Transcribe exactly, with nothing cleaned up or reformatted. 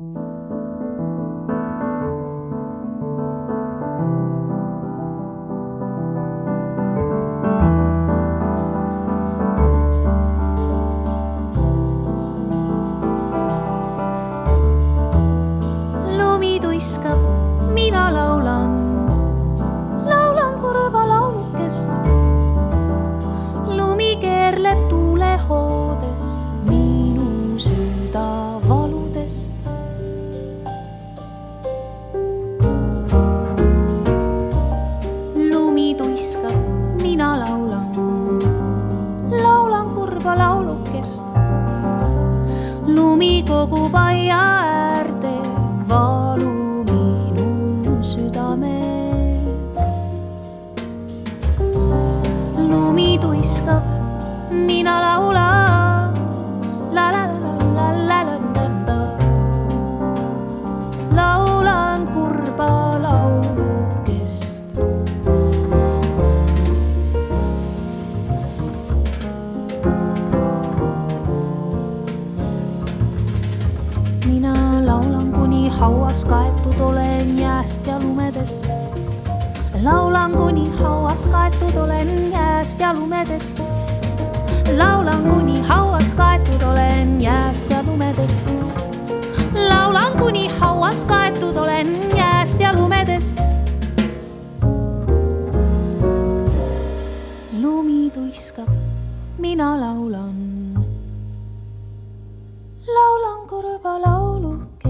Lumi tuiskab, mina laulan, laulan kurva laulukest. Lumi keerleb tuulehoodest, minu süda valudest. Lumi tuiskab, mina laulan, laulan kurva laulukest. Lumi kogub aia äärde valu minu südames. Lumi tuiskab, mina laulan, la la la la la la la la. Laulan kurba laulukest. Mina laulan, kuni hauas kaetud olen jääst ja lumedest. Laulan, kuni hauas kaetud olen jääst ja lumedest. Laulan, kuni hauas kaetud olen jääst ja lumedest. Laulan, kuni hauas kaetud olen jääst ja lumedest. Lumi tuiskab, mina laulan, laulan kurva laulu.